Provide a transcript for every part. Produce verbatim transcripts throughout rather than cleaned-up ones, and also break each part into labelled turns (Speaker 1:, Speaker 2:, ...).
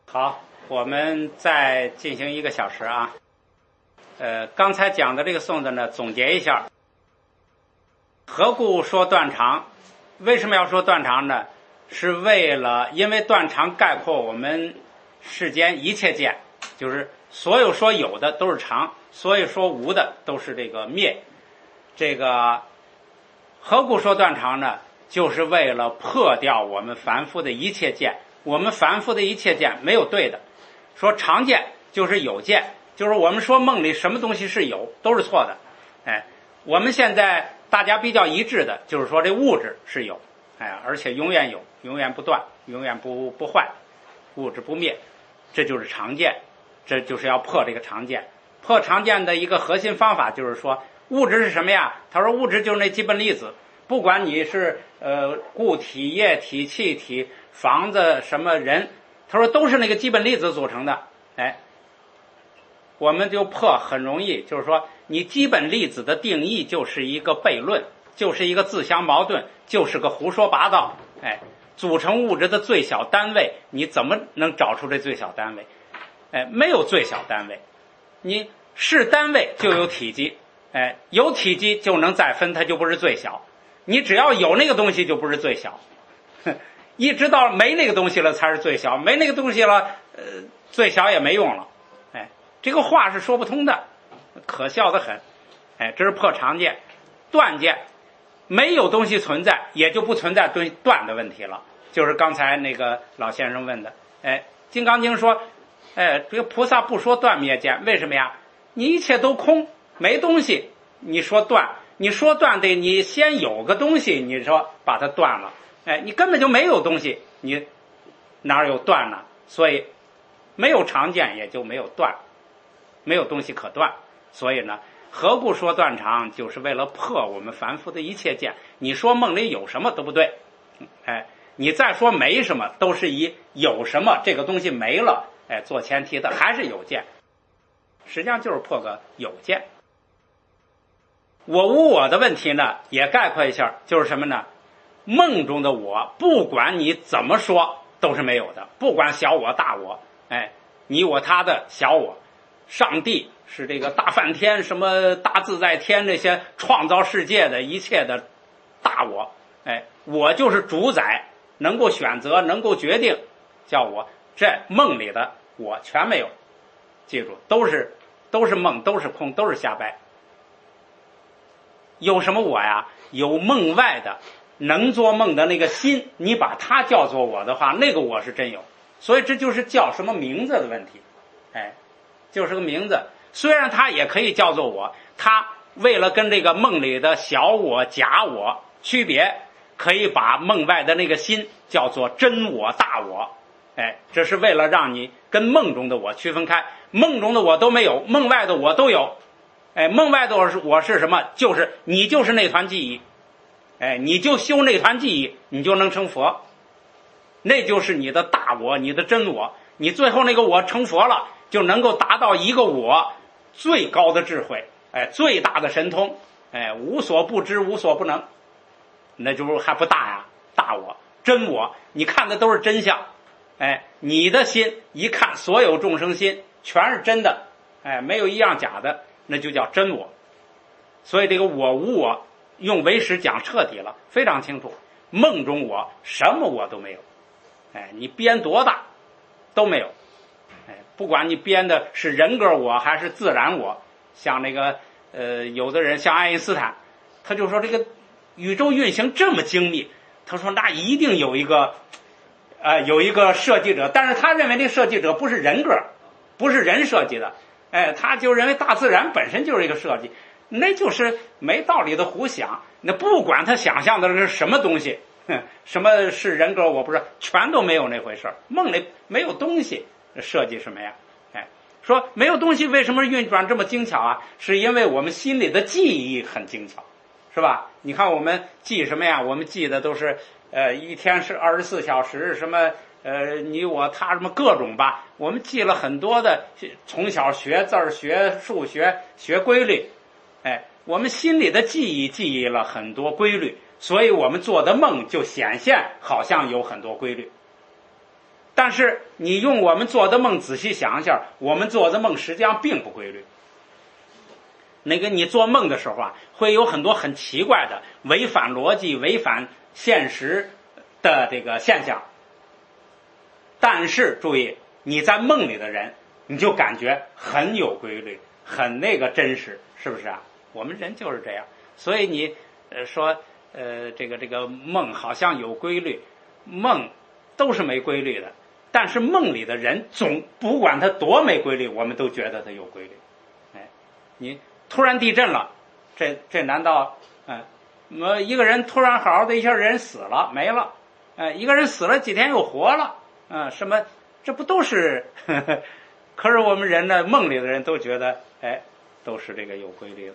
Speaker 1: 好，我们再进行一个小时啊。呃，刚才讲的这个颂子呢，总结一下。何故说断肠？为什么要说断肠呢？是为了，因为断肠概括我们世间一切见，就是所有说有的都是常，所以说无的都是这个灭。这个何故说断肠呢？就是为了破掉我们凡夫的一切见。我们凡夫的一切见没有对的，说常见就是有见，就是我们说梦里什么东西是有都是错的。哎，我们现在大家比较一致的就是说这物质是有，哎，而且永远有，永远不断，永远不不坏，物质不灭，这就是常见。这就是要破这个常见。破常见的一个核心方法就是说，物质是什么呀？他说物质就是那基本粒子，不管你是呃固体、液体、气体、房子什么人，他说都是那个基本粒子组成的。哎，我们就破很容易，就是说你基本粒子的定义就是一个悖论，就是一个自相矛盾，就是个胡说八道。哎，组成物质的最小单位，你怎么能找出这最小单位？哎，没有最小单位，你是单位就有体积，哎，有体积就能再分，它就不是最小。你只要有那个东西就不是最小，一直到没那个东西了才是最小，没那个东西了，呃，最小也没用了。哎，这个话是说不通的，可笑得很。哎，这是破常见。断见，没有东西存在，也就不存在对断的问题了。就是刚才那个老先生问的，哎，《金刚经》说，哎，这个菩萨不说断灭见，为什么呀？你一切都空，没东西，你说断，你说断得你先有个东西，你说把它断了，哎，你根本就没有东西，你哪有断呢？所以没有常见，也就没有断，没有东西可断。所以呢，何故说断常？就是为了破我们凡夫的一切见。你说梦里有什么都不对，哎，你再说没什么，都是以有什么这个东西没了，哎，做前提的，还是有见。实际上就是破个有见。我无我的问题呢，也概括一下，就是什么呢？梦中的我，不管你怎么说都是没有的，不管小我大我，哎，你我他的小我，上帝是这个大梵天，什么大自在天，这些创造世界的一切的大我，哎，我就是主宰，能够选择，能够决定，叫我。这梦里的我全没有，记住，都是都是梦，都是空，都是瞎掰。有什么我呀？有梦外的能做梦的那个心，你把它叫做我的话，那个我是真有。所以这就是叫什么名字的问题。哎，就是个名字，虽然它也可以叫做我，它为了跟这个梦里的小我假我区别，可以把梦外的那个心叫做真我大我。哎，这是为了让你跟梦中的我区分开，梦中的我都没有，梦外的我都有。哎，梦外的我是我是什么？就是你就是那团记忆，哎，你就修那团记忆，你就能成佛，那就是你的大我，你的真我。你最后那个我成佛了，就能够达到一个我最高的智慧，哎，最大的神通，哎，无所不知，无所不能，那就是还不大呀，大我真我，你看的都是真相。哎，你的心一看，所有众生心全是真的，哎，没有一样假的，那就叫真我。所以这个我无我用唯识讲彻底了，非常清楚。梦中我什么我都没有，哎，你编多大都没有，哎，不管你编的是人格我还是自然我，像那个呃有的人像爱因斯坦，他就说这个宇宙运行这么精密，他说那一定有一个呃，有一个设计者，但是他认为这个设计者不是人格，不是人设计的，哎，他就认为大自然本身就是一个设计，那就是没道理的胡想。那不管他想象的是什么东西，哼，什么是人格，我不知道，全都没有那回事。梦里没有东西，设计什么呀？哎，说没有东西，为什么运转这么精巧啊？是因为我们心里的记忆很精巧，是吧？你看我们记什么呀？我们记的都是呃，一天是二十四小时，什么呃，你我他什么各种吧，我们记了很多的，从小学字儿、学数学、学规律，哎，我们心里的记忆记忆了很多规律，所以我们做的梦就显现好像有很多规律。 但是你用我们做的梦仔细想一下，我们做的梦实际上并不规律。那个你做梦的时候啊，会有很多很奇怪的违反逻辑、违反现实的这个现象。但是注意，你在梦里的人，你就感觉很有规律，很那个真实，是不是啊？我们人就是这样。所以你呃说呃这个这个梦好像有规律，梦都是没规律的。但是梦里的人总不管他多没规律，我们都觉得他有规律。哎，你突然地震了，这这难道嗯呃一个人突然好好的一下人死了没了，呃一个人死了几天又活了，嗯、呃、什么这不都是呵呵？可是我们人呢，梦里的人都觉得哎都是这个有规律的。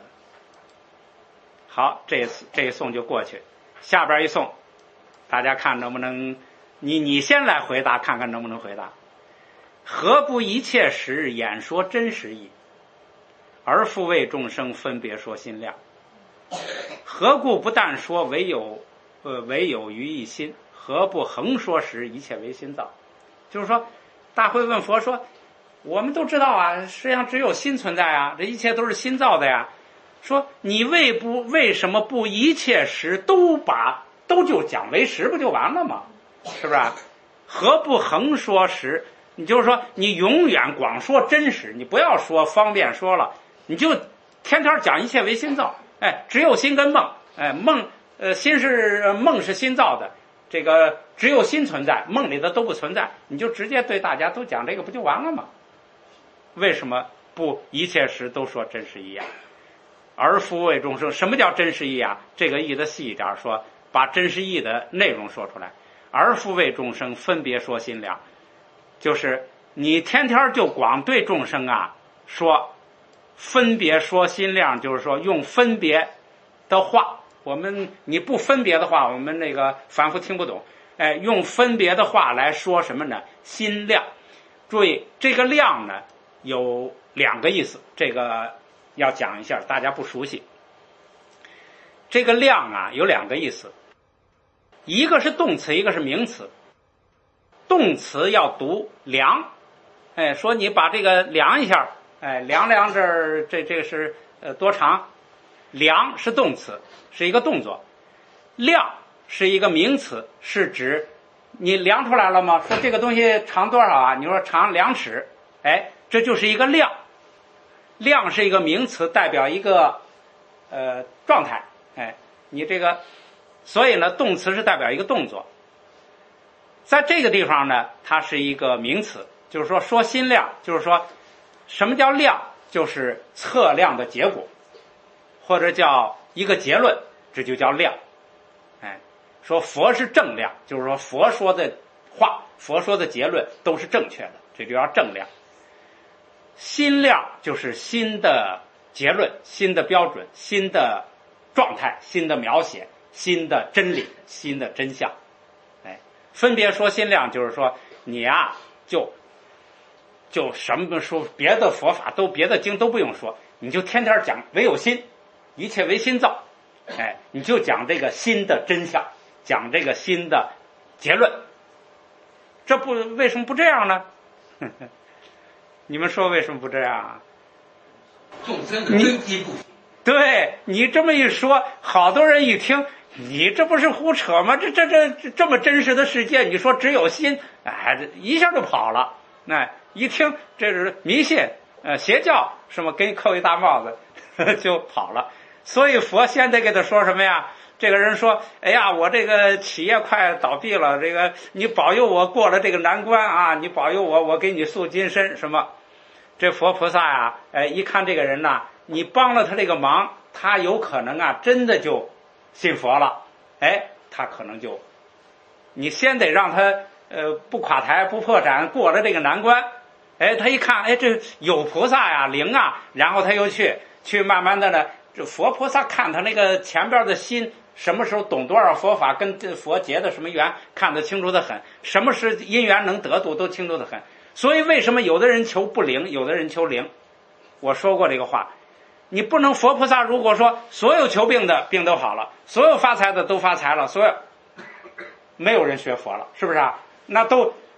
Speaker 1: 好，这一次这一颂就过去，下边一颂，大家看能不能？你你先来回答，看看能不能回答。何不一切时演说真实意，而复为众生分别说心量？何故不但说唯有呃唯有于一心？何不横说时一切为心造？就是说，大会问佛说，我们都知道啊，实际上只有心存在啊，这一切都是心造的呀。说你为不为什么不一切时都把都就讲为实，不就完了吗？是不是？何不横说实？你就是说，你永远光说真实，你不要说方便说了，你就天天讲一切为心造。哎，只有心跟梦，哎，梦呃心是梦是心造的，这个只有心存在，梦里的都不存在，你就直接对大家都讲这个，不就完了吗？为什么不一切时都说真实义啊？而复为众生，什么叫真实义啊？这个义的细一点说，把真实义的内容说出来。而复为众生分别说心量，就是你天天就光对众生啊说分别说心量，就是说用分别的话，我们你不分别的话，我们那个反复听不懂。哎，用分别的话来说什么呢？心量。注意这个量呢有两个意思，这个要讲一下，大家不熟悉。这个量啊有两个意思，一个是动词，一个是名词。动词要读量，哎，说你把这个量一下，哎，量量这儿这这个是呃多长？量是动词，是一个动作。量是一个名词，是指你量出来了吗？说这个东西长多少啊？你说长两尺，哎，这就是一个量。量是一个名词，代表一个呃状态，哎，你这个。所以呢，动词是代表一个动作。在这个地方呢，它是一个名词，就是说说心量，就是说什么叫量？就是测量的结果，或者叫一个结论，这就叫量。哎，说佛是正量，就是说佛说的话，佛说的结论都是正确的，这就叫正量。心量就是心的结论、心的标准、心的状态、心的描写。新的真理，新的真相。哎，分别说心量，就是说你啊就就什么说别的佛法都别的经都不用说，你就天天讲唯有心，一切为心造。哎，你就讲这个心的真相，讲这个心的结论。这不为什么不这样呢？你们说为什么不这样啊？
Speaker 2: 众生的根基不同。
Speaker 1: 对，你这么一说，好多人一听，你这不是胡扯吗？这这这这么真实的世界，你说只有心，哎，这一下就跑了。那一听这是迷信，呃，邪教，什么给你扣一大帽子，呵呵就跑了。所以佛先得给他说什么呀？这个人说：“哎呀，我这个企业快倒闭了，这个你保佑我过了这个难关啊！你保佑我，我给你塑金身什么？”这佛菩萨呀，哎，一看这个人呐，你帮了他这个忙，他有可能啊，真的就信佛了。哎，他可能就，你先得让他呃不垮台不破产，过了这个难关。哎，他一看，哎，这有菩萨呀，灵啊，然后他又去去慢慢的呢，这佛菩萨看他那个前边的心，什么时候懂多少佛法，跟佛结的什么缘，看得清楚的很，什么是因缘能得度都清楚的很。所以为什么有的人求不灵，有的人求灵？我说过这个话，你不能佛菩萨如果说所有求病的病都好了，所有发财的都发财了，所有没有人学佛了，是不是啊？那都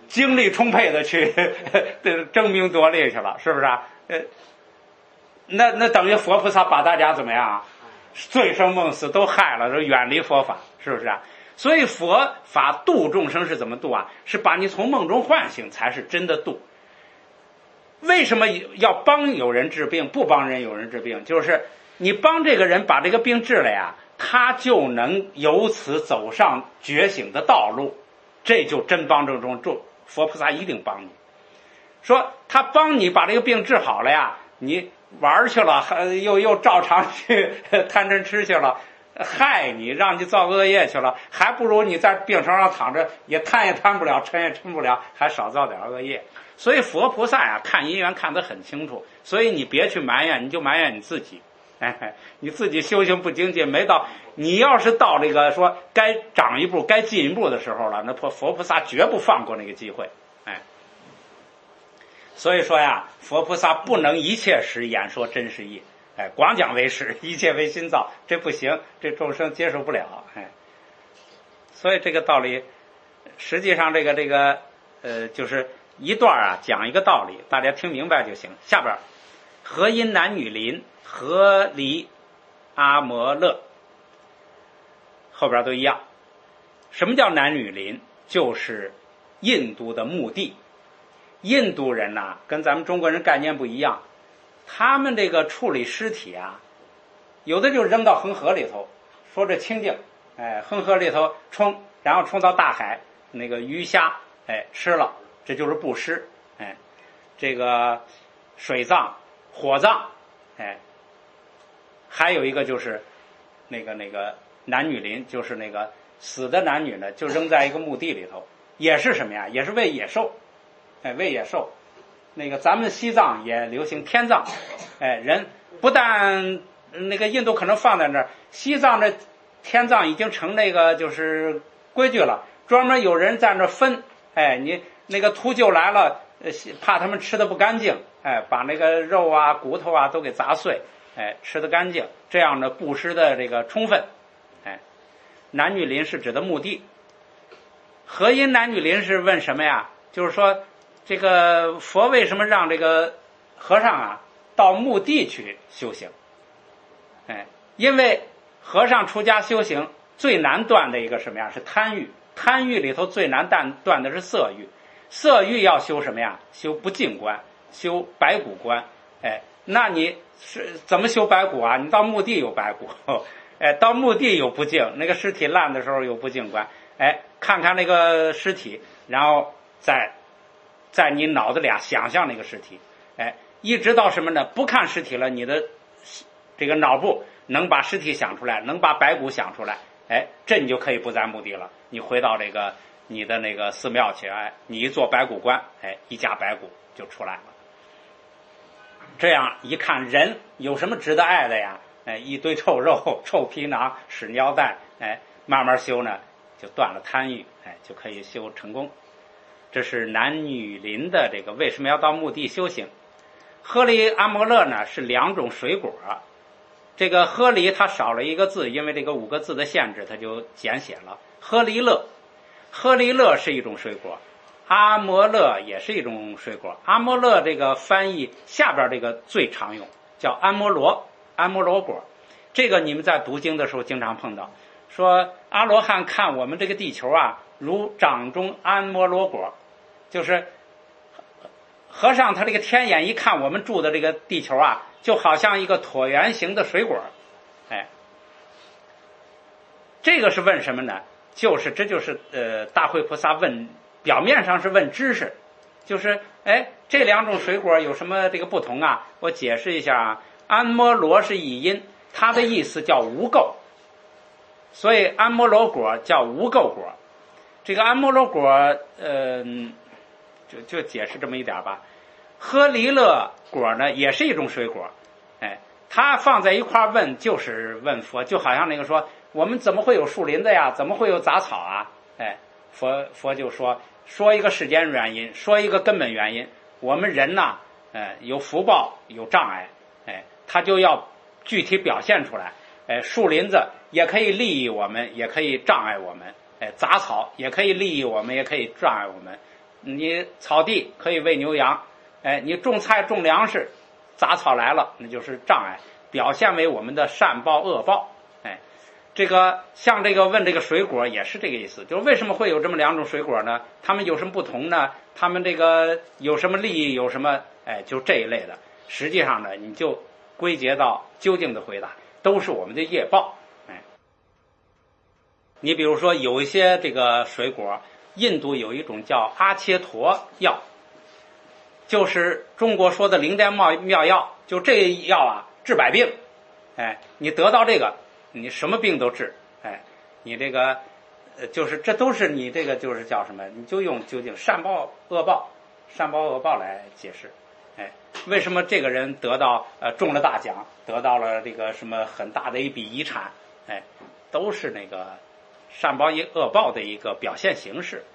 Speaker 1: 精力充沛的去争名夺利去了，是不是啊？呃，那那等于佛菩萨把大家怎么样啊？醉生梦死都害了，都远离佛法，是不是啊？所以佛法度众生是怎么度啊？是把你从梦中唤醒，才是真的度。为什么要帮有人治病，不帮人有人治病？就是你帮这个人把这个病治了呀，他就能由此走上觉醒的道路，这就真帮这种众。佛菩萨一定帮你。说他帮你把这个病治好了呀，你玩去了，又又照常去贪嗔痴去了，害你，让你造恶业去了，还不如你在病床上躺着，也贪也贪不了，嗔也嗔不了，还少造点恶业。所以佛菩萨呀，看因缘看得很清楚，所以你别去埋怨，你就埋怨你自己。哎，你自己修行不精进，没到，你要是到这个说该长一步、该进一步的时候了，那佛菩萨绝不放过那个机会。哎，所以说呀，佛菩萨不能一切时演说真实义，哎，光讲为实，一切为心造，这不行，这众生接受不了。哎，所以这个道理，实际上这个这个呃，就是一段啊，讲一个道理，大家听明白就行。下边何因男女邻，何离阿摩勒，后边都一样。什么叫男女邻？就是印度的墓地。印度人呐、啊，跟咱们中国人概念不一样，他们这个处理尸体啊，有的就扔到恒河里头，说这清净，哎，恒河里头冲，然后冲到大海，那个鱼虾，哎，吃了，这就是布施。哎，这个水葬、火葬，哎，还有一个就是那个那个男女邻，就是那个死的男女呢，就扔在一个墓地里头，也是什么呀？也是喂野兽。哎，喂野兽，那个咱们西藏也流行天葬，哎，人不但那个印度可能放在那儿，西藏的天葬已经成那个就是规矩了，专门有人在那分，哎，你那个秃鹫来了，呃，怕他们吃的不干净，哎，把那个肉啊、骨头啊都给砸碎，哎，吃得干净，这样的布施的这个充分，哎，男女邻是指的墓地，何因男女邻是问什么呀？就是说。这个佛为什么让这个和尚啊到墓地去修行？哎，因为和尚出家修行最难断的一个什么呀？是贪欲。贪欲里头最难断断的是色欲。色欲要修什么呀？修不净观，修白骨观。哎，那你是怎么修白骨啊？你到墓地有白骨，哎，到墓地有不净，那个尸体烂的时候有不净观。哎，看看那个尸体，然后再。在你脑子里啊想象那个尸体，哎，一直到什么呢？不看尸体了，你的这个脑部能把尸体想出来，能把白骨想出来，哎，这你就可以不在墓地了，你回到这个你的那个寺庙去，哎，你一做白骨观，哎，一架白骨就出来了。这样一看，人有什么值得爱的呀？哎，一堆臭肉、臭皮囊、屎尿蛋，哎，慢慢修呢，就断了贪欲，哎，就可以修成功。这是男女邻的这个为什么要到墓地修行？诃离阿摩勒呢是两种水果，这个诃离它少了一个字，因为这个五个字的限制，它就简写了诃离勒。诃离勒是一种水果，阿摩勒也是一种水果。阿摩勒这个翻译下边这个最常用，叫安摩罗，安摩罗果。这个你们在读经的时候经常碰到，说阿罗汉看我们这个地球啊，如掌中安摩罗果。就是和尚他这个天眼一看我们住的这个地球啊，就好像一个椭圆形的水果，哎，这个是问什么呢？就是这就是呃大慧菩萨问，表面上是问知识，就是哎这两种水果有什么这个不同啊？我解释一下啊，安摩罗是译音，它的意思叫无垢，所以安摩罗果叫无垢果。这个安摩罗果，呃。就就解释这么一点吧。诃离勒果呢也是一种水果，哎，它放在一块问就是问佛，就好像那个说我们怎么会有树林子呀？怎么会有杂草啊？哎，佛佛就说说一个世间原因，说一个根本原因。我们人呐，呃，有福报有障碍，哎，他就要具体表现出来。哎，树林子也可以利益我们，也可以障碍我们。哎，杂草也可以利益我们，也可以障碍我们。 你草地可以喂牛羊，哎，你种菜种粮食，杂草来了，那就是障碍，表现为我们的善报恶报。哎，这个像这个问这个水果也是这个意思，就是为什么会有这么两种水果呢？它们有什么不同呢？它们这个有什么利益？有什么？哎，就这一类的。实际上呢，你就归结到究竟的回答，都是我们的业报。哎，你比如说有一些这个水果，印度有一种叫阿切陀药，就是中国说的灵丹妙药，就这药啊治百病。哎，你得到这个，你什么病都治。哎，你这个呃，就是这都是你这个就是叫什么？你就用究竟善报恶报，善报恶报来解释。哎，为什么这个人得到呃中了大奖，得到了这个什么很大的一笔遗产？哎，都是那个善报恶报的一个表现形式。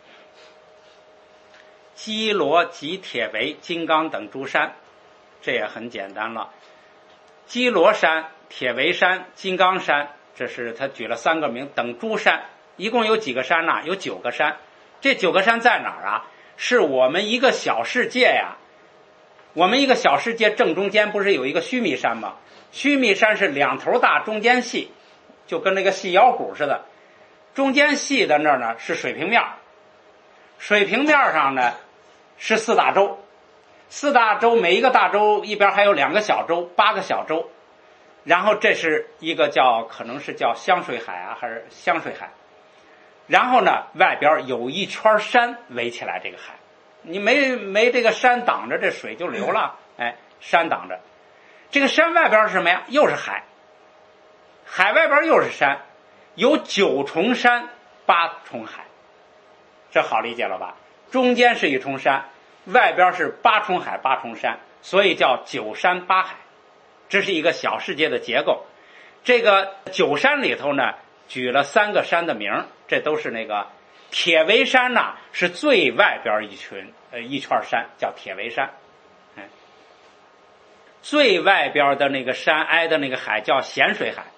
Speaker 1: 基罗、吉铁围、金刚等诸山，这也很简单了。基罗山、铁围山、金刚山，这是他举了三个名，等诸山，一共有几个山呢？有九个山。这九个山在哪儿啊？是我们一个小世界呀。我们一个小世界正中间不是有一个须弥山吗？须弥山是两头大，中间细，就跟那个细腰鼓似的。中间细的那儿呢是水平面，水平面上呢是四大洲，四大洲每一个大洲一边还有两个小洲，八个小洲。然后这是一个叫可能是叫香水海啊，还是香水海。然后呢，外边有一圈山围起来这个海，你没没这个山挡着，这水就流了。哎，山挡着，这个山外边是什么呀？又是海，海外边又是山，有九重山，八重海，这好理解了吧？中间是一重山，外边是八重海，八重山，所以叫九山八海。这是一个小世界的结构。这个九山里头呢，举了三个山的名，这都是那个铁围山呐、啊，是最外边一群呃一圈山，叫铁围山。哎，最外边的那个山挨的那个海叫咸水海。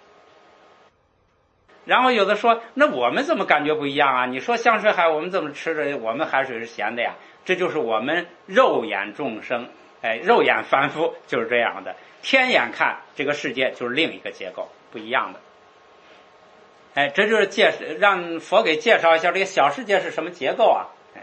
Speaker 1: 然后有的说，那我们怎么感觉不一样啊？你说香水海我们怎么吃的？我们海水是咸的呀？这就是我们肉眼众生，哎，肉眼凡夫就是这样的。天眼看这个世界就是另一个结构，不一样的。哎，这就是介让佛给介绍一下这个小世界是什么结构啊？哎，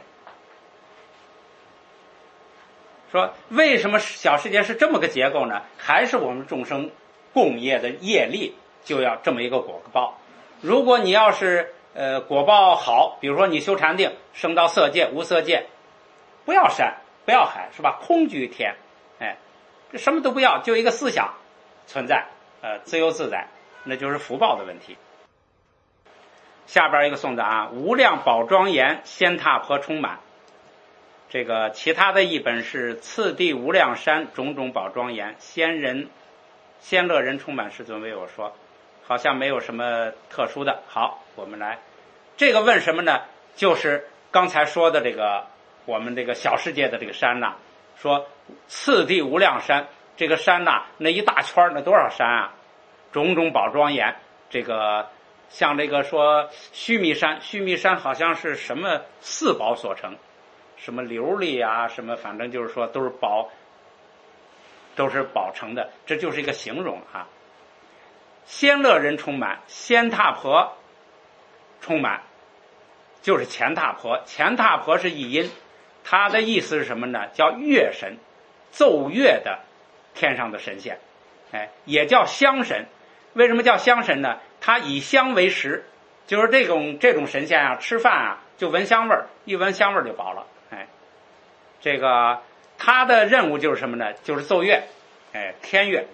Speaker 1: 说为什么小世界是这么个结构呢？还是我们众生共业的业力就要这么一个果报。如果你要是呃果报好，比如说你修禅定，升到色界、无色界，不要山，不要海，是吧？空居天，哎。这什么都不要，就一个思想存在，呃，自由自在，那就是福报的问题。下边一个颂的啊，无量宝庄严，仙踏婆充满。这个其他的译本是次第无量山，种种宝庄严，仙人仙乐人充满。世尊为我说，好像没有什么特殊的。好，我们来，这个问什么呢？就是刚才说的这个我们这个小世界的这个山呐、啊。说次第无量山，这个山呐，那一大圈那多少山啊？种种宝庄严。这个像这个说须弥山，须弥山好像是什么四宝所成，什么琉璃啊，什么反正就是说都是宝，都是宝成的，这就是一个形容啊。仙乐人充满，仙踏婆充满，就是乾踏婆，乾踏婆是一音。他的意思是什么呢？叫乐神，奏乐的天上的神仙，哎，也叫香神。为什么叫香神呢？他以香为食，就是这种这种神仙啊，吃饭啊就闻香味儿，一闻香味儿就饱了。哎，这个他的任务就是什么呢？就是奏乐，哎，天乐。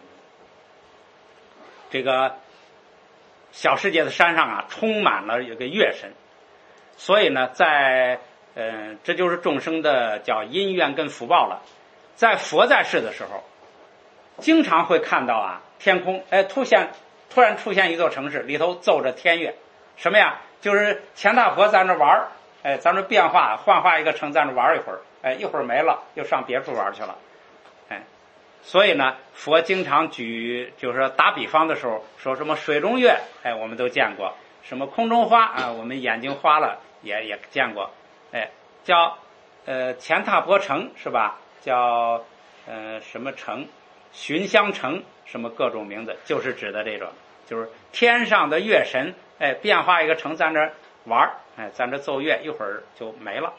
Speaker 1: 这个小世界的山上啊，充满了有个乐神，所以呢，在呃，这就是众生的叫因缘跟福报了。在佛在世的时候，经常会看到啊，天空哎突现突然出现一座城市，里头奏着天乐，什么呀？就是钱大婆在那玩，哎，在那变化幻化一个城，在那玩一会儿，哎，一会儿没了，又上别处玩去了，哎，所以呢，佛经常举，就是说打比方的时候，说什么水中月，哎，我们都见过；什么空中花啊，我们眼睛花了也也见过。哎，叫呃前踏泊城是吧？叫呃什么城？寻香城，什么各种名字，就是指的这种，就是天上的乐神，哎，变化一个城在那玩，哎，在那奏乐，一会儿就没了。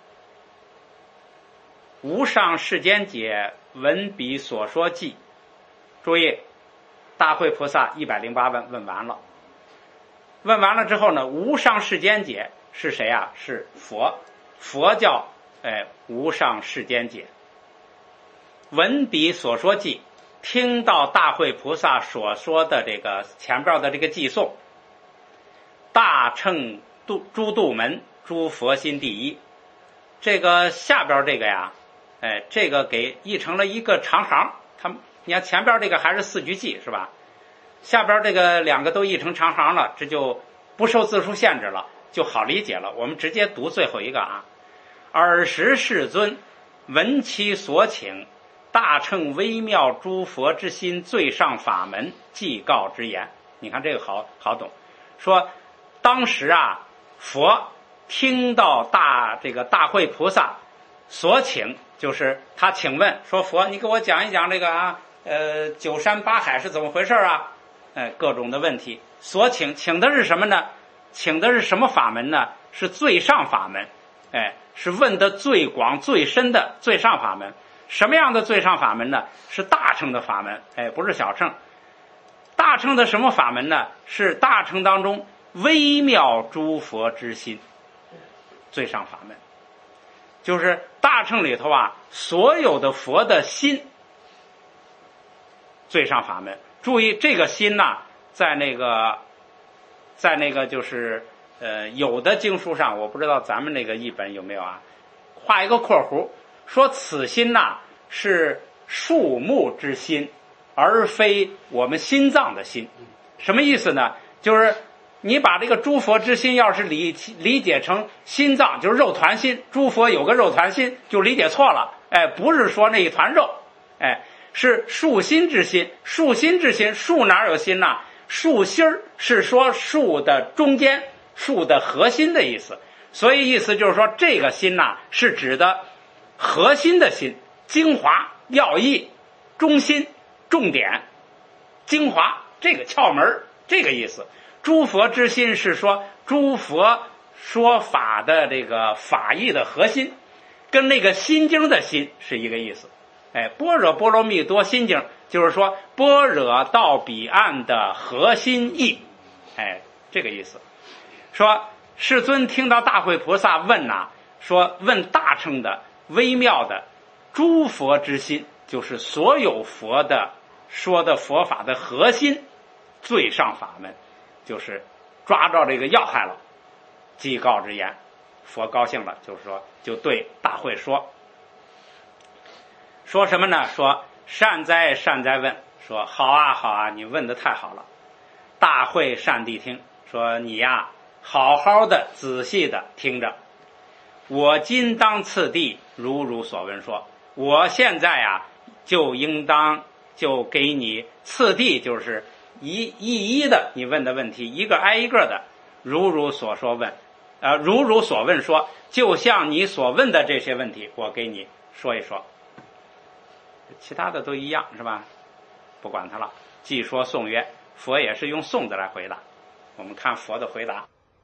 Speaker 1: 无上世间解，闻彼所说记。注意，大慧菩萨一百零八问问完了，问完了之后呢，无上世间解是谁啊？是佛，佛叫哎无上世间解。闻彼所说记，听到大慧菩萨所说的这个前边的这个偈颂，大乘度诸度门，诸佛心第一。这个下边这个呀，哎，这个给译成了一个长行。他你看前边这个还是四句偈是吧？下边这个两个都译成长行了，这就不受字数限制了，就好理解了。我们直接读最后一个啊。尔时世尊闻其所请，大乘微妙诸佛之心最上法门，即告之言。你看这个好好懂，说当时啊，佛听到大这个大慧菩萨所请，就是他请问说，佛你给我讲一讲这个啊，呃九山八海是怎么回事啊？哎，各种的问题。所请请的是什么呢？请的是什么法门呢？是最上法门，哎，是问的最广最深的最上法门。什么样的最上法门呢？是大乘的法门，哎，不是小乘。大乘的什么法门呢？是大乘当中微妙诸佛之心，最上法门。就是大乘里头啊，所有的佛的心，最上法门。注意这个心呐、啊，在那个，在那个就是呃有的经书上，我不知道咱们那个译本有没有啊，画一个括弧。说此心呐、啊、是树木之心，而非我们心脏的心。什么意思呢？就是你把这个诸佛之心要是理理解成心脏，就是肉团心，诸佛有个肉团心，就理解错了。哎，不是说那一团肉，哎，是树心之心。树心之心，树哪有心呐？树心儿是说树的中间，树的核心的意思。所以意思就是说，这个心呐是指的核心的心，精华、要义、中心、重点、精华，这个窍门，这个意思。诸佛之心是说诸佛说法的这个法义的核心，跟那个心经的心是一个意思。哎，般若波罗蜜多心经就是说般若到彼岸的核心义，哎，这个意思。说世尊听到大慧菩萨问呐、啊，说问大乘的微妙的诸佛之心，就是所有佛的说的佛法的核心，最上法门，就是抓着这个要害了，即告之言。佛高兴了，就是说就对大慧说说什么呢？说善哉善哉问，说好啊好啊，你问的太好了。大慧善谛听，说你呀、啊、好好的仔细的听着，我今当次第如如所问说，我现在啊就应当就给你次第，就是一一一的你问的问题，一个挨一个的，如如所说问，呃，如如所问说，就像你所问的这些问题，我给你说一说。其他的都一样是吧？不管它了。既说颂曰，佛也是用颂字来回答。我们看佛的回答：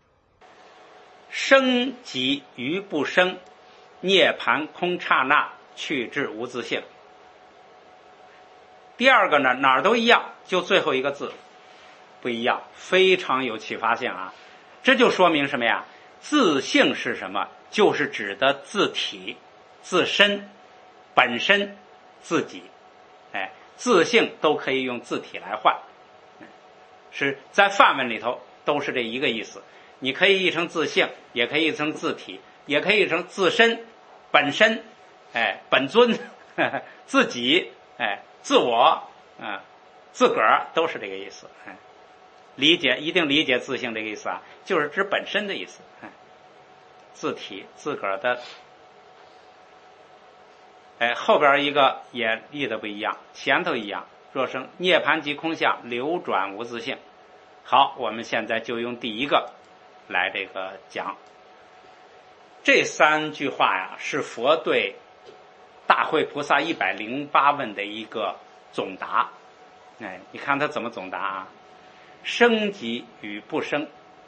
Speaker 1: 生即于不生，涅盘空刹那，去至无自性。第二个呢，哪儿都一样，就最后一个字不一样，非常有启发性啊！这就说明什么呀？自性是什么？就是指的自体、自身、本身、自己。哎，自性都可以用自体来换，是在梵文里头都是这一个意思。你可以译成自性，也可以译成自体，也可以译成自身、本身、哎，本尊、呵呵自己、哎，自我、啊、自个儿，都是这个意思。哎，理解一定理解自性这个意思啊，就是指本身的意思。哎，自体自个儿的。哎，后边一个也译的不一样，前头一样。若生涅盘即空相，流转无自性。好，我们现在就用第一个来这个讲。 这三句话呀，是佛对大慧菩萨一百零八问的一个总答。哎，你看他怎么总答啊？生即与不生，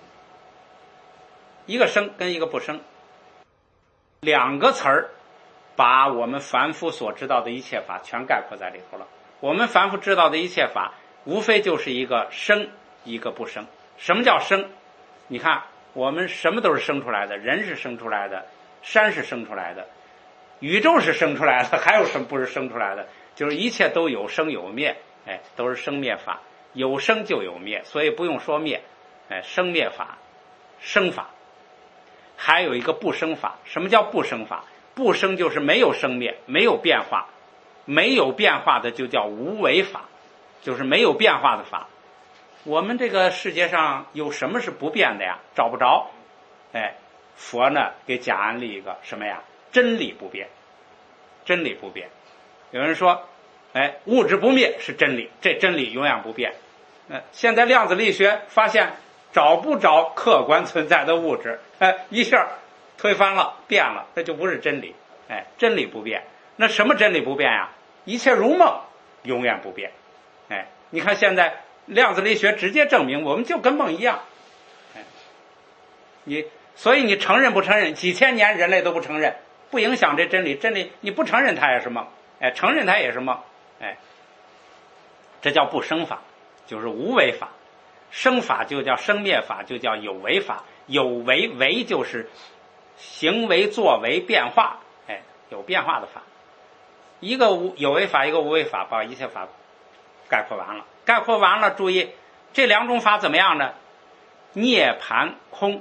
Speaker 1: 一个生跟一个不生，两个词儿把我们凡夫所知道的一切法全概括在里头了。我们凡夫知道的一切法，无非就是一个生，一个不生。什么叫生？你看，我们什么都是生出来的，人是生出来的，山是生出来的，宇宙是生出来的，还有什么不是生出来的？就是一切都有生有灭，哎，都是生灭法，有生就有灭，所以不用说灭，哎，生灭法，生法。还有一个不生法。什么叫不生法？不生就是没有生灭，没有变化，没有变化的就叫无为法，就是没有变化的法。我们这个世界上有什么是不变的呀？找不着。哎，佛呢给假安利一个什么呀？真理不变，真理不变。有人说，哎，物质不灭是真理，这真理永远不变。呃，现在量子力学发现找不着客观存在的物质，哎，一下推翻了，变了，这就不是真理。哎，真理不变。那什么真理不变呀？一切如梦，永远不变。哎，你看现在量子力学直接证明，我们就跟梦一样。哎，你所以你承认不承认？几千年人类都不承认，不影响这真理。真理你不承认它也是梦，哎，承认它也是梦。哎，这叫不生法，就是无为法。生法就叫生灭法，就叫有为法。有为为就是行为作为变化，哎，有变化的法。一个无有为法，一个无为法，把一切法概括完了。概括完了，注意这两种法怎么样呢？涅盘空。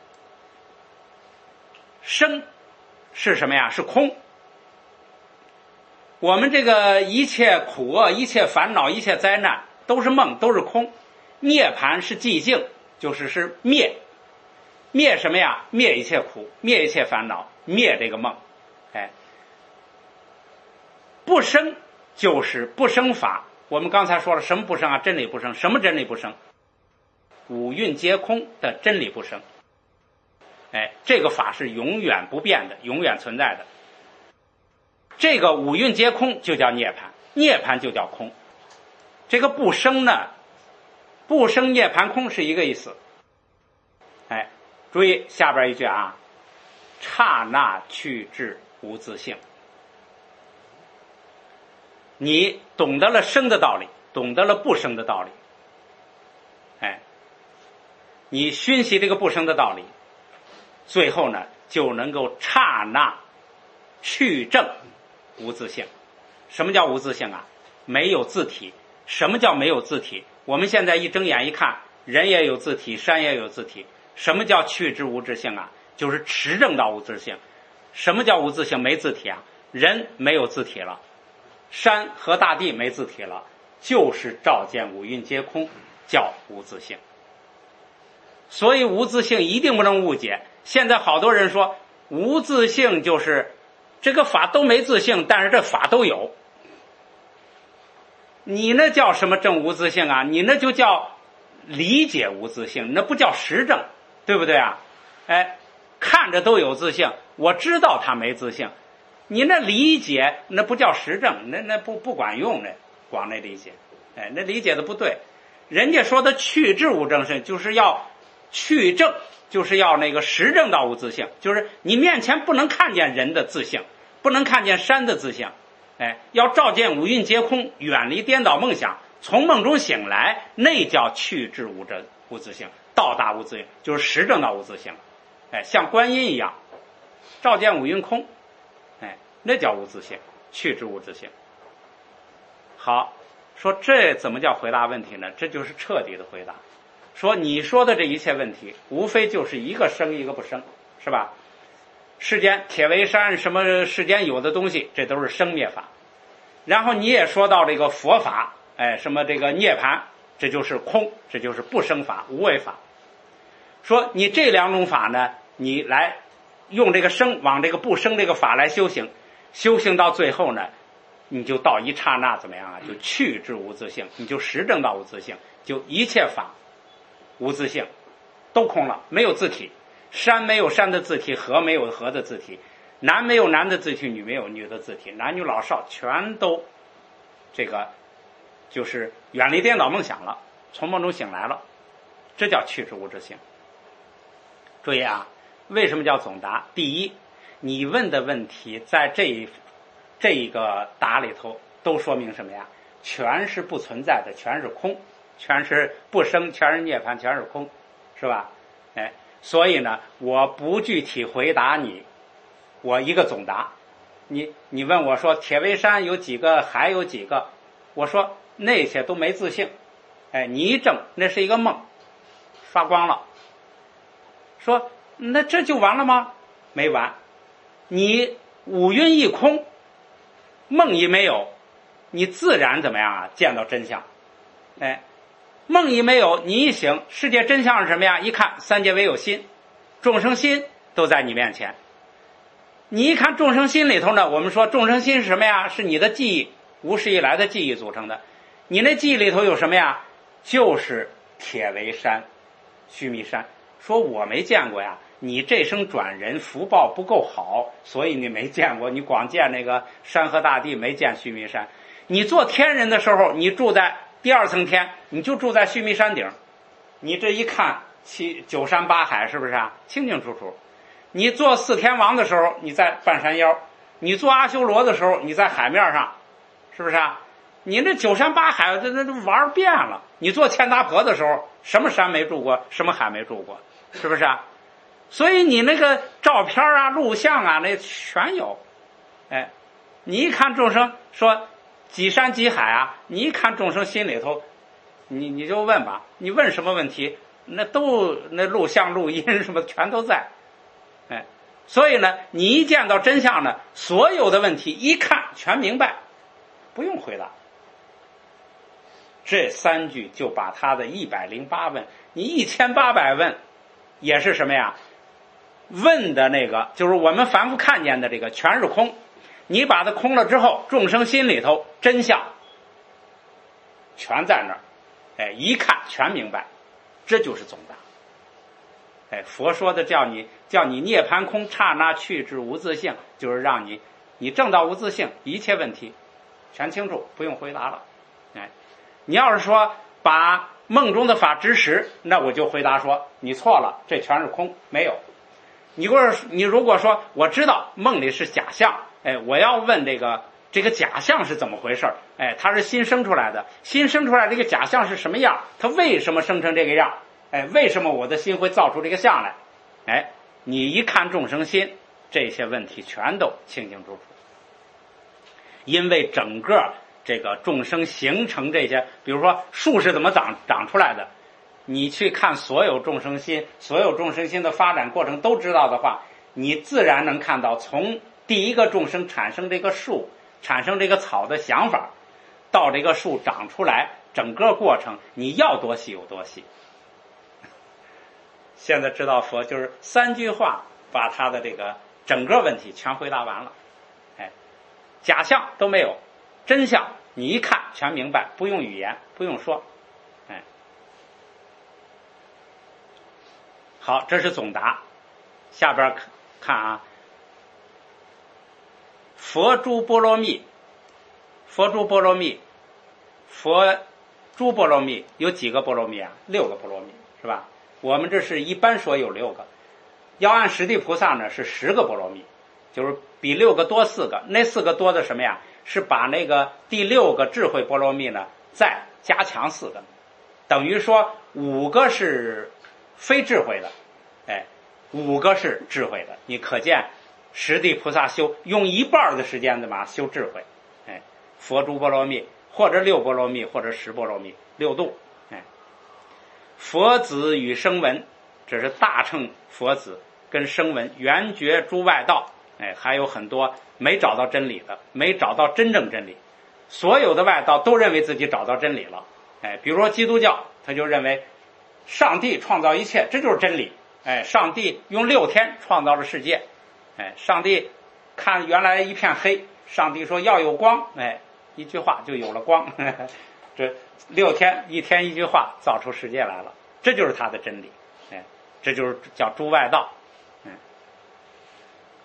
Speaker 1: 生是什么呀？是空。我们这个一切苦厄、一切烦恼、一切灾难都是梦，都是空。涅盘是寂静，就是是灭。灭什么呀？灭一切苦，灭一切烦恼，灭这个梦。哎，不生就是不生法。我们刚才说了，什么不生啊？真理不生。什么真理不生？五蕴皆空的真理不生。哎，这个法是永远不变的，永远存在的。这个五蕴皆空就叫涅盘，涅盘就叫空。这个不生呢，不生涅盘空是一个意思。哎，注意下边一句啊，刹那去至无自性。你懂得了生的道理，懂得了不生的道理，哎，你熏习这个不生的道理，最后呢就能够刹那去证无自性。什么叫无自性啊？没有自体。什么叫没有自体？我们现在一睁眼一看，人也有自体，山也有自体。什么叫去之无自性啊？就是持证到无自性。什么叫无自性？没自体啊？人没有自体了，山和大地没自体了，就是照见五蕴皆空，叫无自性。所以无自性一定不能误解。现在好多人说无自性就是这个法都没自性，但是这法都有。你那叫什么证无自性啊？你那就叫理解无自性，那不叫实证，对不对啊？哎，看着都有自性，我知道它没自性，你那理解那不叫实证，那那不不管用，那光那理解，哎，那理解的不对。人家说的去至无正性，就是要去证，就是要那个实证到无自性，就是你面前不能看见人的自性，不能看见山的自性。哎，要照见五蕴皆空，远离颠倒梦想，从梦中醒来，那叫去至无正无自性，到达无自性，就是实证到无自性。哎，像观音一样，照见五蕴空，哎，那叫无自性，去至无自性。好，说这怎么叫回答问题呢？这就是彻底的回答。说你说的这一切问题，无非就是一个生一个不生，是吧？世间铁围山，什么世间有的东西，这都是生灭法。然后你也说到这个佛法，哎，什么这个涅盘，这就是空，这就是不生法，无为法。说你这两种法呢，你来用这个生往这个不生这个法来修行，修行到最后呢，你就到一刹那怎么样啊？就去至无自性，你就实证到无自性，就一切法无自性，都空了，没有自体。 山没有山的字体，河没有河的字体，男没有男的字体，女没有女的字体，男女老少全都这个就是远离颠倒梦想了，从梦中醒来了，这叫去之无之性。注意啊，为什么叫总答？第一，你问的问题在这一这一个答里头都说明什么呀？全是不存在的，全是空，全是不生，全是涅槃，全是空，是吧？哎，所以呢，我不具体回答你，我一个总答。你你问我说铁围山有几个，海有几个？我说那些都没自性。哎，你一证那是一个梦，发光了。说那这就完了吗？没完。你五蕴一空，梦一没有，你自然怎么样啊？见到真相。哎，梦一没有，你一醒，世界真相是什么呀？一看三界唯有心，众生心都在你面前。你一看众生心里头呢，我们说众生心是什么呀？是你的记忆，无始以来的记忆组成的。你那记忆里头有什么呀？就是铁围山、须弥山。说我没见过呀，你这生转人福报不够好，所以你没见过，你光见那个山河大地，没见须弥山。你做天人的时候，你住在第二层天，你就住在须弥山顶，你这一看七九山八海，是不是啊？清清楚楚。你做四天王的时候，你在半山腰；你做阿修罗的时候，你在海面上，是不是啊？你那九山八海，这这这玩遍了。你做千达婆的时候，什么山没住过，什么海没住过，是不是啊？所以你那个照片啊、录像啊，那全有。哎，你一看众生说几山几海啊，你一看众生心里头，你你就问吧，你问什么问题，那都那录像、录音什么全都在。哎，所以呢，你一见到真相呢，所有的问题一看全明白，不用回答。这三句就把他的一百零八问，你一千八百问，也是什么呀？问的那个就是我们凡夫看见的这个全是空，你把它空了之后，众生心里头真相全在那儿，哎，一看全明白，这就是总答。哎，佛说的叫你叫你涅槃空，刹那去之无自性，就是让你你证到无自性，一切问题全清楚，不用回答了。哎，你要是说把梦中的法执实，那我就回答说你错了，这全是空，没有。你如果你如果说我知道梦里是假象，哎，我要问这个这个假象是怎么回事？哎，它是心生出来的，心生出来这个假象是什么样？它为什么生成这个样？哎，为什么我的心会造出这个相来？哎，你一看众生心，这些问题全都清清楚楚。因为整个这个众生形成这些，比如说树是怎么长长出来的，你去看所有众生心，所有众生心的发展过程都知道的话，你自然能看到从第一个众生产生这个树，产生这个草的想法，到这个树长出来，整个过程你要多细有多细。现在知道佛就是三句话把他的这个整个问题全回答完了。哎，假象都没有，真相你一看全明白，不用语言，不用说。哎，好，这是总答。下边看啊，佛诸波罗蜜，佛诸波罗蜜，佛诸波罗蜜有几个波罗蜜啊？六个波罗蜜，是吧？我们这是一般说有六个，要按十地菩萨呢是十个波罗蜜，就是比六个多四个。那四个多的什么呀？是把那个第六个智慧波罗蜜呢再加强四个，等于说五个是非智慧的，哎，五个是智慧的。你可见十地菩萨修用一半的时间怎么修智慧？哎，佛诸波罗蜜，或者六波罗蜜，或者十波罗蜜，六度。哎，佛子与声闻，这是大乘佛子跟声闻，圆觉诸外道。哎，还有很多没找到真理的，没找到真正真理。所有的外道都认为自己找到真理了。哎，比如说基督教，他就认为上帝创造一切，这就是真理。哎，上帝用六天创造了世界。哎，上帝看原来一片黑，上帝说要有光，哎，一句话就有了光。呵呵，这六天一天一句话造出世界来了，这就是他的真理。哎，这就是叫诸外道。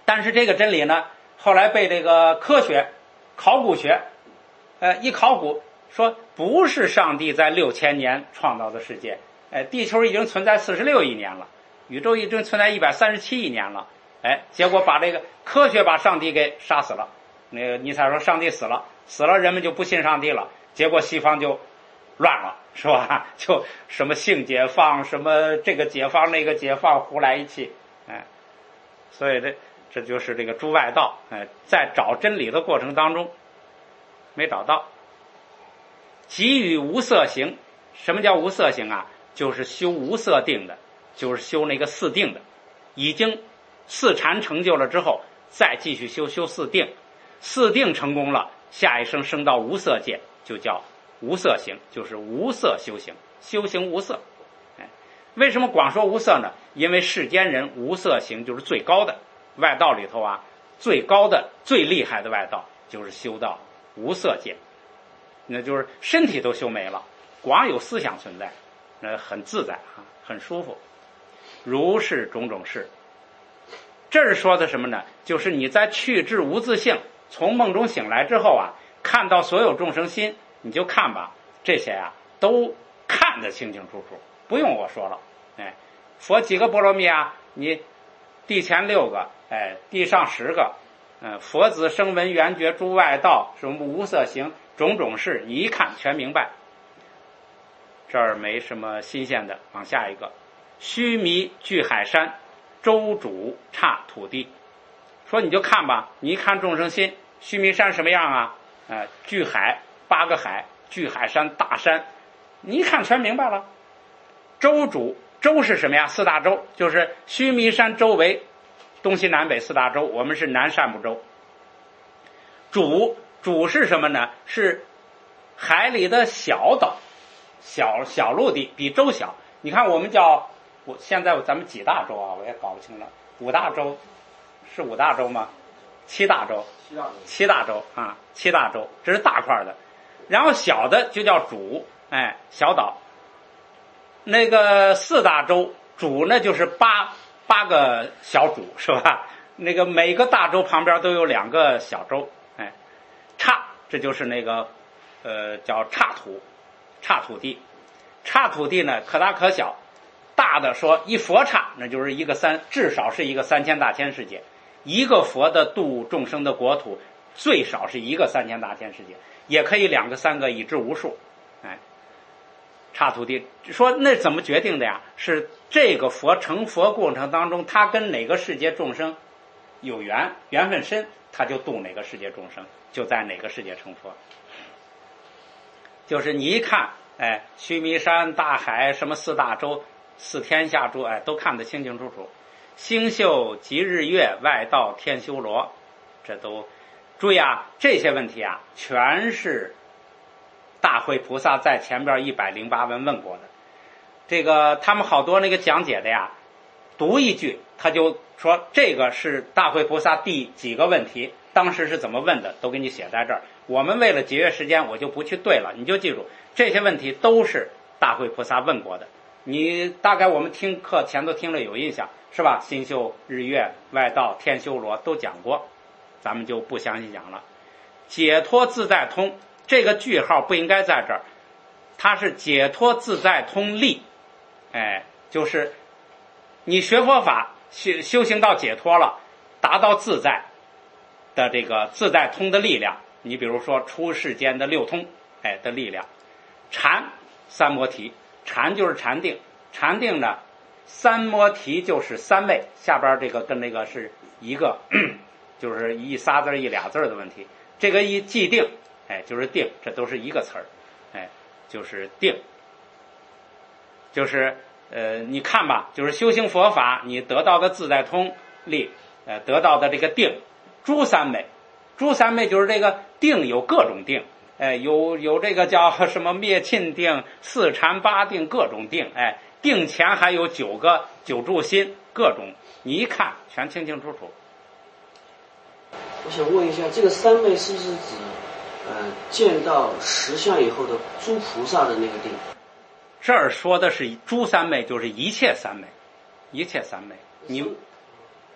Speaker 1: 但是这个真理呢，后来被这个科学、考古学，呃，一考古说不是上帝在六千年创造的世界，哎，地球已经存在四十六亿年了，宇宙已经存在一百三十七亿年了，哎，结果把这个科学把上帝给杀死了。那个尼采说上帝死了，死了人们就不信上帝了，结果西方就乱了，是吧？就什么性解放，什么这个解放那个解放，胡来一气，哎，所以这这就是这个诸外道，哎，在找真理的过程当中没找到。给予无色行，什么叫无色行啊？就是修无色定的，就是修那个四定的，已经四禅成就了之后，再继续修修四定，四定成功了，下一生升到无色界，就叫无色行，就是无色修行，修行无色。哎，为什么光说无色呢？因为世间人无色行就是最高的外道里头啊，最高的最厉害的外道就是修到无色界，那就是身体都修没了，光有思想存在，那很自在啊，很舒服。如是种种事，这是说的什么呢？就是你在去至无自性，从梦中醒来之后啊，看到所有众生心，你就看吧，这些啊都看得清清楚楚，不用我说了。哎，佛几个波罗蜜啊？你地前六个，哎，地上十个，嗯，佛子声闻缘觉诸外道，什么无色行种种事，你一看全明白。这儿没什么新鲜的，往下一个，须弥具海山，周主刹土地。说你就看吧，你一看众生心，须弥山什么样啊？呃，巨海八个海，巨海山大山，你一看全明白了。周主，周是什么呀？四大洲，就是须弥山周围东西南北四大洲，我们是南赡部洲。主主是什么呢？是海里的小岛，小小陆地，比洲小。你看我们叫，我现在咱们几大洲啊？我也搞不清了。五大洲是五大洲吗？七大洲，
Speaker 2: 七大洲，
Speaker 1: 七大洲啊，七大洲，这是大块的。然后小的就叫主，哎，小岛。那个四大洲主呢，就是八八个小主，是吧？那个每个大洲旁边都有两个小洲，哎，刹，这就是那个呃叫刹土，刹土地。刹土地呢，可大可小，大的说一佛刹，那就是一个三，至少是一个三千大千世界。一个佛的度众生的国土，最少是一个三千大千世界，也可以两个三个以至无数。哎，刹土地说那怎么决定的呀？是这个佛成佛过程当中，他跟哪个世界众生有缘，缘分深，他就度哪个世界众生，就在哪个世界成佛。就是你一看，哎，须弥山、大海、什么四大洲、四天下诸，哎，都看得清清楚楚。星宿及日月，外道天修罗，这都注意啊！这些问题啊，全是大慧菩萨在前边一百零八问问过的。这个他们好多那个讲解的呀，读一句他就说这个是大慧菩萨第几个问题，当时是怎么问的，都给你写在这儿。我们为了节约时间，我就不去对了，你就记住这些问题都是大慧菩萨问过的。你大概我们听课前都听了有印象，是吧？星宿、日月、外道、天修罗都讲过，咱们就不详细讲了。解脱自在通，这个句号不应该在这儿，它是解脱自在通力。哎，就是你学佛法修修行到解脱了，达到自在的这个自在通的力量。你比如说出世间的六通，哎的力量。禅三摩提，禅就是禅定，禅定呢三摩提就是三昧，下边这个跟那个是一个，就是一仨字一俩字的问题。这个一既定，哎，就是定，这都是一个词儿，哎，就是定，就是呃，你看吧，就是修行佛法，你得到的自在通力，呃，得到的这个定，诸三昧，诸三昧就是这个定有各种定。哎，有有这个叫什么灭尽定、四禅八定，各种定。哎，定前还有九个九住心，各种你一看全清清楚楚。
Speaker 3: 我想问一下，这个三昧是不是指呃见到实相以后的诸菩萨的那个定？
Speaker 1: 这儿说的是诸三昧，就是一切三昧，一切三昧。你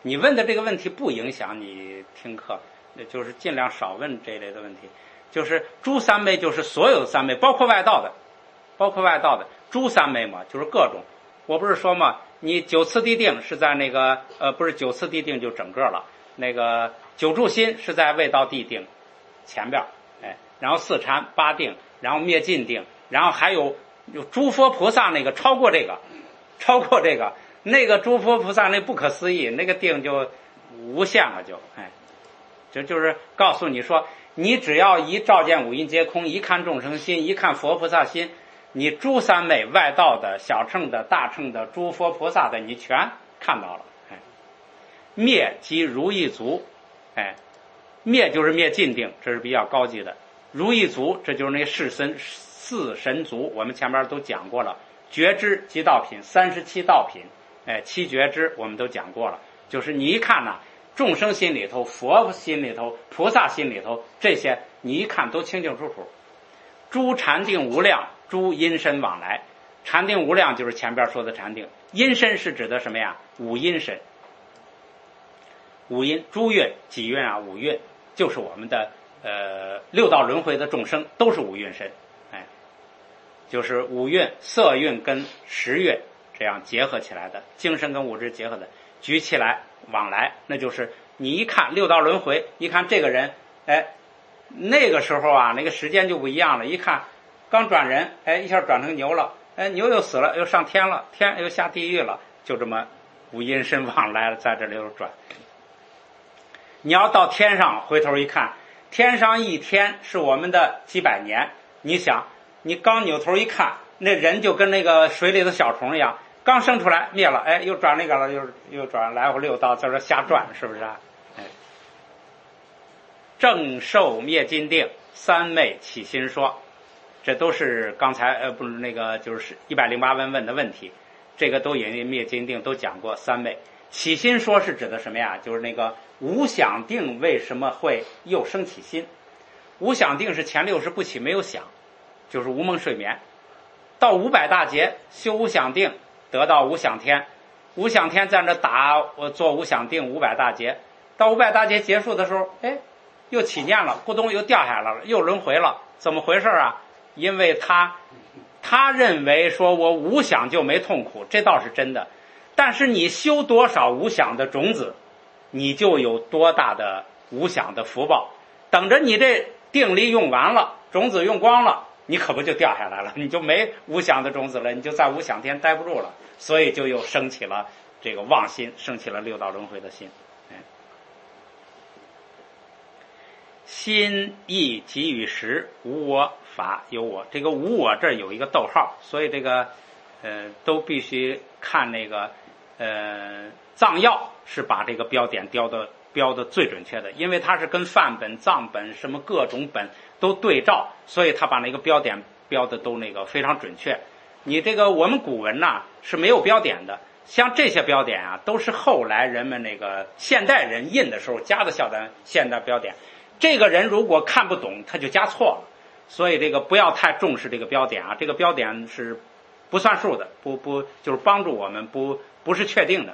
Speaker 1: 你问的这个问题不影响你听课，就是尽量少问这类的问题。就是诸三昧就是所有三昧，包括外道的，包括外道的诸三昧嘛，就是各种。我不是说嘛，你九次地定是在那个呃，不是九次地定就整个了，那个九住心是在未到地定前边，哎，然后四禅八定，然后灭尽定，然后还有有诸佛菩萨那个超过这个，超过这个那个诸佛菩萨那不可思议，那个定就无限了就，哎，就就是告诉你说，你只要一照见五阴皆空，一看众生心，一看佛菩萨心，你诸三昧外道的小乘的大乘的诸佛菩萨的你全看到了，哎，灭即如意足，哎，灭就是灭尽定，这是比较高级的。如意足这就是那四神四神足，我们前面都讲过了。觉知即道品，三十七道品，哎，七觉知我们都讲过了。就是你一看呢、啊，众生心里头、佛心里头、菩萨心里头，这些你一看都清清楚楚。诸禅定无量，诸阴身往来。禅定无量就是前边说的禅定，阴身是指的什么呀？五阴身。五阴诸蕴几蕴啊？五蕴就是我们的呃六道轮回的众生都是五蕴身，哎，就是五蕴色蕴跟识蕴这样结合起来的，精神跟物质结合的，举起来往来，那就是你一看六道轮回，一看这个人，哎，那个时候啊，那个时间就不一样了，一看刚转人，哎，一下转成牛了，哎，牛又死了，又上天了，天又下地狱了，就这么五阴身往来了，在这里头转。你要到天上回头一看，天上一天是我们的几百年，你想你刚扭头一看，那人就跟那个水里的小虫一样，刚生出来灭了，哎，又转那个了，又又转来回六道，在这瞎转，是不是啊？哎，正受灭尽定，三昧起心说，这都是刚才呃不是那个就是一百零八问问的问题，这个都引灭尽定都讲过三昧。起心说是指的什么呀？就是那个无想定为什么会又生起心？无想定是前六识不起没有想，就是无梦睡眠。到五百大劫修无想定，得到无想天，无想天在那打我做无想定五百大劫，到五百大劫结束的时候，哎，又起念了，咕咚又掉下来了，又轮回了，怎么回事啊？因为他他认为说我无想就没痛苦，这倒是真的。但是你修多少无想的种子，你就有多大的无想的福报。等着你这定力用完了，种子用光了，你可不就掉下来了，你就没无想的种子了，你就在无想天待不住了，所以就又升起了这个妄心，升起了六道轮回的心。心意即与识，无我法有我。这个无我这儿有一个逗号，所以这个呃都必须看那个呃藏要是把这个标点标的标的最准确的，因为它是跟范本、藏本什么各种本都对照，所以他把那个标点标的都那个非常准确。你这个我们古文呐是没有标点的，像这些标点啊都是后来人们那个现代人印的时候加的现代现代标点。这个人如果看不懂，他就加错了，所以这个不要太重视这个标点啊，这个标点是不算数的，不不就是帮助我们不不是确定的。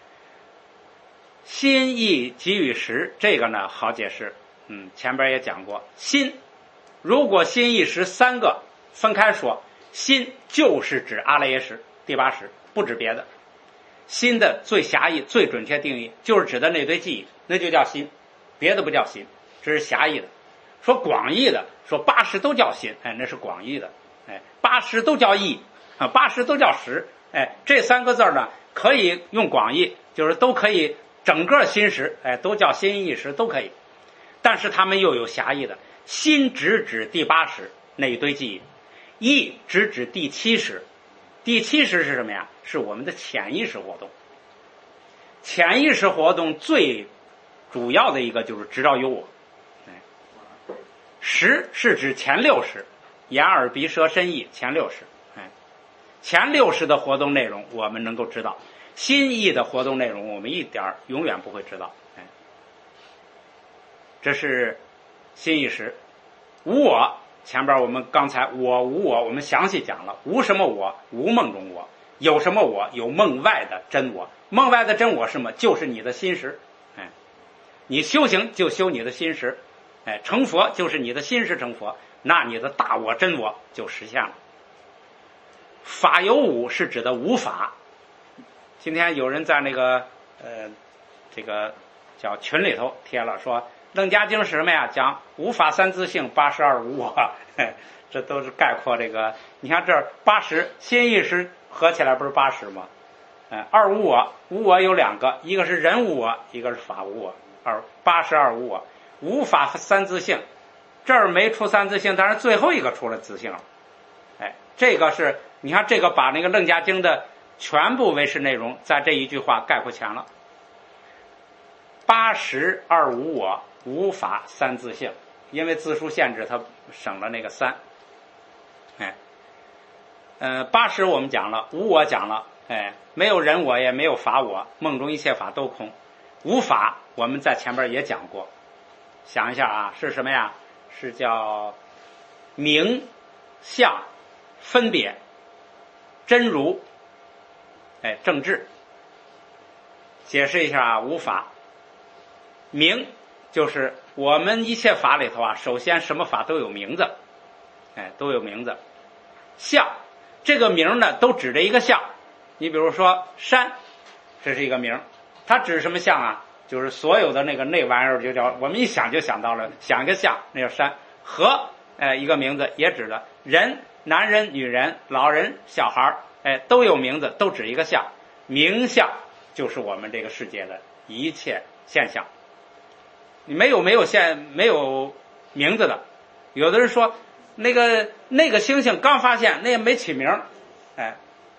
Speaker 1: 心意即与识，这个呢好解释，嗯，前边也讲过，心如果心意识三个分开说，心就是指阿赖耶识第八识，不指别的。心的最狭义、最准确定义就是指的那堆记忆，那就叫心，别的不叫心。这是狭义的。说广义的，说八识都叫心，哎，那是广义的。哎，八识都叫意啊，八识都叫识。哎，这三个字呢，可以用广义，就是都可以整个心识，哎，都叫心意识都可以。但是他们又有狭义的，心只指第八识那一堆记忆，意只指第七识。第七识是什么呀？是我们的潜意识活动。潜意识活动最主要的一个就是知道有我。识是指前六识，眼耳鼻舌身意，前六识。哎，前六识的活动内容我们能够知道，心意的活动内容我们一点永远不会知道。哎，这是心意识。无我，前边我们刚才我无我，我们详细讲了，无什么我，无梦中我。 有什么我？有梦外的真我。梦外的真我是什么？就是你的心识。哎，你修行就修你的心识，哎，成佛就是你的心识成佛，那你的大我真我就实现了。法有五是指的无法。今天有人在那个呃这个叫群里头贴了说，楞伽经是什么呀？讲无法三自性，八十二无我。这都是概括这个。你看这儿八十心意识合起来不是八十吗？嗯，二无我，无我有两个，一个是人无我，一个是法无我。二八十二无我，无法三自性，这儿没出三自性，但是最后一个出了自性了。哎，这个是你看这个把那个楞伽经的全部唯识内容在这一句话概括全了。八十二无我，无法三自性，因为字数限制，它省了那个三。哎，呃，八十我们讲了，无我讲了，哎，没有人我也没有法我，梦中一切法都空。无法我们在前边也讲过，想一下啊，是什么呀？是叫名相分别真如，哎，正智。解释一下啊，无法名就是我们一切法里头啊，首先什么法都有名字，哎，都有名字。相这个名呢，都指着一个相。你比如说山，这是一个名，它指什么相啊？就是所有的那个那玩意儿就叫，我们一想就想到了，想一个相，那叫山。河，哎，一个名字也指的人，男人、女人、老人、小孩，哎，都有名字，都指一个相。名相就是我们这个世界的一切现象。你没有没有现没有名字的，有的人说那个那个星星刚发现，那也没起名，哎，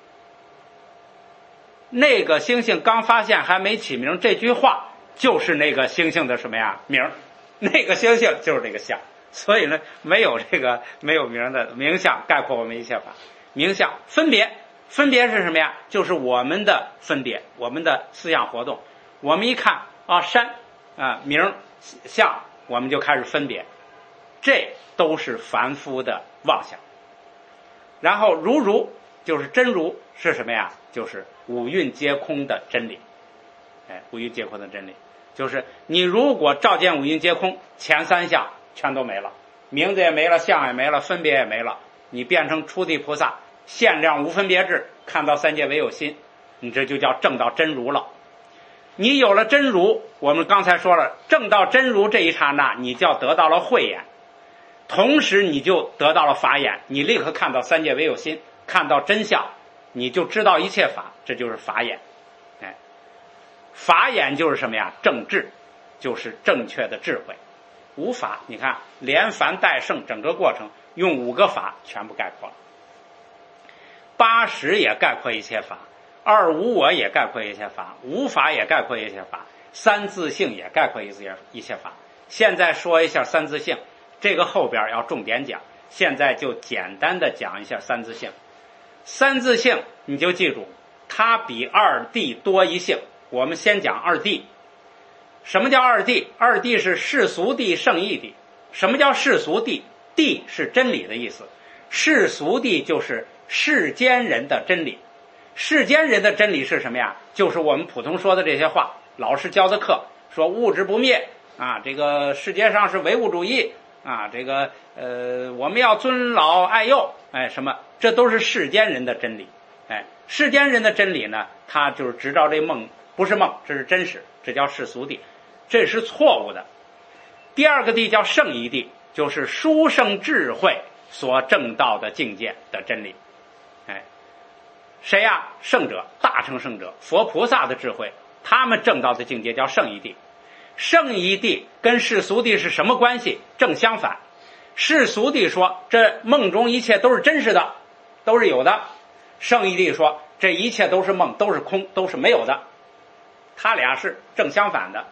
Speaker 1: 那个星星刚发现还没起名，这句话就是那个星星的什么呀名？那个星星就是这个相，所以呢，没有这个没有名的名相概括我们一切法。名相分别，分别是什么呀？就是我们的分别，我们的思想活动。我们一看啊，山啊名相，我们就开始分别，这都是凡夫的妄想。然后如如就是真如是什么呀？就是五蕴皆空的真理。哎，五蕴皆空的真理就是你如果照见五蕴皆空，前三项全都没了，名字也没了，相也没了，分别也没了，你变成初地菩萨，限量无分别智，看到三界唯有心，你这就叫证到真如了。你有了真如，我们刚才说了，证到真如这一刹那，你就得到了慧眼，同时你就得到了法眼，你立刻看到三界唯有心，看到真相，你就知道一切法，这就是法眼。哎，法眼就是什么呀？正智，就是正确的智慧。无法，你看连凡带圣整个过程用五个法全部概括了。八十也概括一切法，二无我也概括一切法，无法也概括一切法，三自性也概括一切一切法。现在说一下三自性，这个后边要重点讲，现在就简单的讲一下三自性。三自性你就记住，它比二谛多一性。我们先讲二谛。什么叫二谛？二谛是世俗谛、圣义谛。什么叫世俗谛？谛是真理的意思，世俗谛就是世间人的真理。世间人的真理是什么呀？就是我们普通说的这些话，老师教的课，说物质不灭啊，这个世界上是唯物主义啊，这个呃我们要尊老爱幼，哎，什么，这都是世间人的真理。哎，世间人的真理呢，他就是执照这梦不是梦，这是真实，这叫世俗谛，这是错误的。第二个谛叫圣义谛，就是殊胜智慧所证到的境界的真理。哎，谁呀？圣者，大乘圣者，佛菩萨的智慧，他们证到的境界叫圣义谛。圣义谛跟世俗谛是什么关系？正相反。世俗谛说这梦中一切都是真实的，都是有的。圣义谛说这一切都是梦，都是空，都是没有的。他俩是正相反的。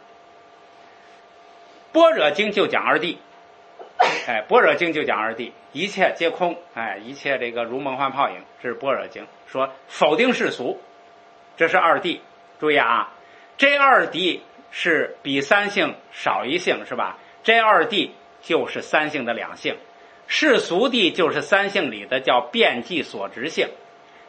Speaker 1: 般若经就讲二谛，哎，般若经就讲二谛，一切皆空，哎，一切这个如梦幻泡影，这是般若经，说否定世俗，这是二谛。注意啊，这二谛是比三性少一性，是吧？这二谛就是三性的两性，世俗谛就是三性里的叫遍计所执性，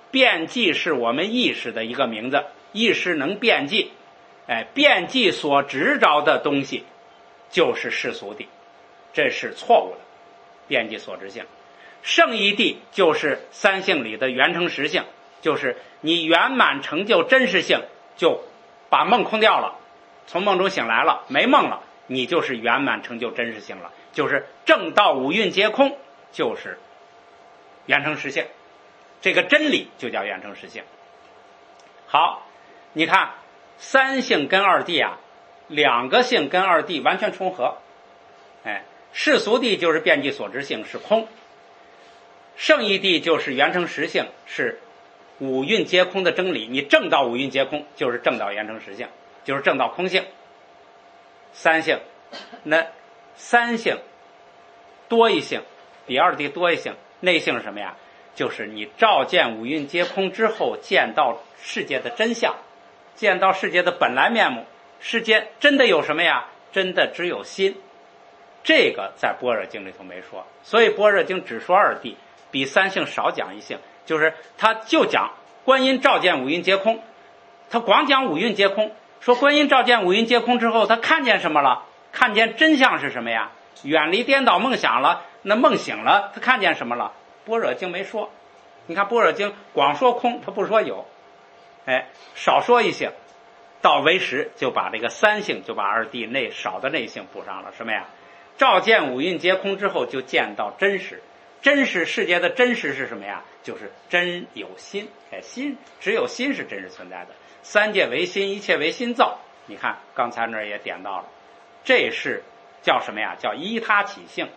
Speaker 1: 遍计是我们意识的一个名字，意识能遍计，哎，遍计所执着的东西就是世俗谛，这是错误的。遍计所执性，圣义谛就是三性里的圆成实性，就是你圆满成就真实性，就把梦空掉了，从梦中醒来了，没梦了，你就是圆满成就真实性了，就是正道五蕴皆空，就是圆成实性，这个真理就叫圆成实性。好，你看三性跟二谛啊，两个性跟二谛完全重合。哎，世俗谛就是遍计所知性，是空；圣义谛就是圆成实性，是五蕴皆空的真理。你正道五蕴皆空，就是正道圆成实性，就是正道空性。三性，那三性多一性，比二谛多一性。内性是什么呀？就是你照见五蕴皆空之后，见到世界的真相，见到世界的本来面目。世间真的有什么呀？真的只有心。这个在般若经里头没说，所以般若经只说二谛，比三性少讲一性，就是他就讲观音照见五蕴皆空，他光讲五蕴皆空，说观音照见五蕴皆空之后，他看见什么了？看见真相是什么呀？远离颠倒梦想了，那梦醒了，他看见什么了？般若经没说。你看般若经光说空，他不说有，哎，少说一性，到唯识就把这个三性，就把二谛内少的内性补上了。什么呀？照见五蕴皆空之后，就见到真实。真实世界的真实是什么呀？就是真有心。哎，心只有心是真实存在的。三界为心，一切为心造。你看刚才那儿也点到了，这是叫什么呀？叫依他起性。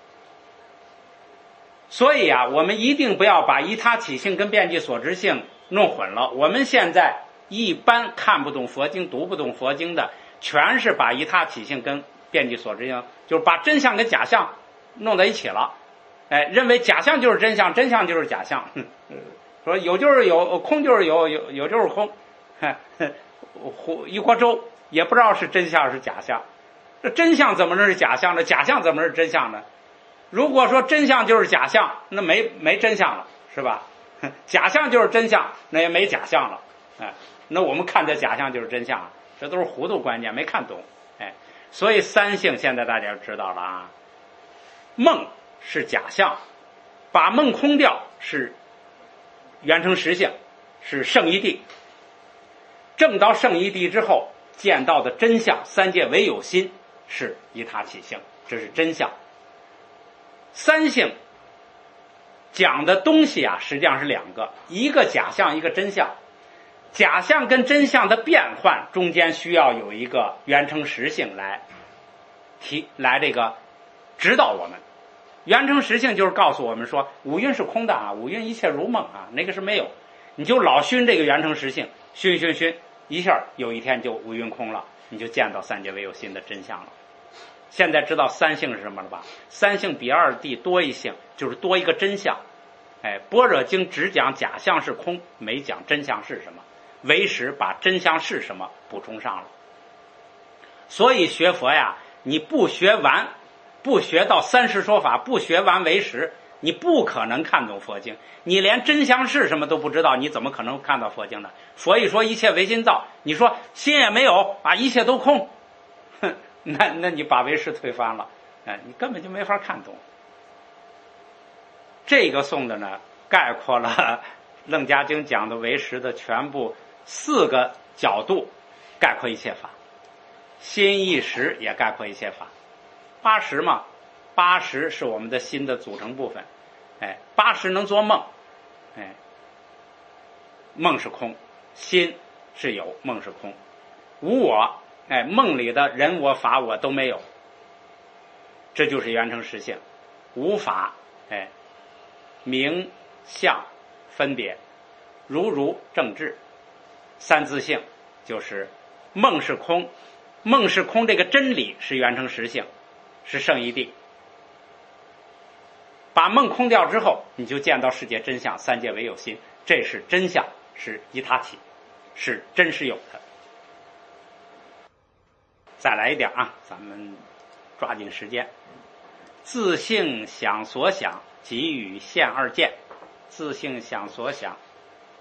Speaker 1: 所以啊，我们一定不要把依他起性跟遍计所知性弄混了。我们现在一般看不懂佛经、读不懂佛经的，全是把依他起性跟遍计所知性，就是把真相跟假象弄在一起了。哎，认为假象就是真相，真相就是假象。说有就是有，空就是有，有有就是空。一锅粥也不知道是真相是假象。这真相怎么能是假象呢？假象怎么是真相呢？如果说真相就是假象，那没没真相了，是吧？假象就是真相，那也没假象了。哎，那我们看的假象就是真相，这都是糊涂观念，没看懂。哎，所以三性现在大家知道了啊。梦是假象，把梦空掉是圆成实性，是圣义谛。证到圣义谛之后，见到的真相，三界唯有心，是依他起性，这是真相。三性讲的东西啊，实际上是两个，一个假象，一个真相。假象跟真相的变换中间需要有一个圆成实性来提来这个指导我们。圆成实性就是告诉我们说，五蕴是空的啊，五蕴一切如梦啊，那个是没有。你就老熏这个圆成实性，熏熏熏，一下有一天就五蕴空了，你就见到三界唯有心的真相了。现在知道三性是什么了吧？三性比二谛多一性，就是多一个真相。哎，般若经只讲假象是空，没讲真相是什么。唯识把真相是什么补充上了。所以学佛呀，你不学完，不学到三十说法，不学完唯识，你不可能看懂佛经。你连真相是什么都不知道，你怎么可能看到佛经呢？佛一说一切唯心造，你说心也没有啊，一切都空，哼，那那你把唯识推翻了，哎，你根本就没法看懂。这个颂的呢，概括了楞伽经讲的唯识的全部四个角度，概括一切法。心意识也概括一切法。八识嘛，八识是我们的心的组成部分。哎，八识能做梦，哎，梦是空，心是有，梦是空，无我，哎，梦里的人我法我都没有，这就是圆成实性。无法，哎，名相分别，如如正智，三自性，就是梦是空，梦是空这个真理是圆成实性，是圣义谛。把梦空掉之后，你就见到世界真相，三界唯有心，这是真相，是依他起，是真实有的。再来一点啊，咱们抓紧时间。自性想所想，即与现二见。自性想所想，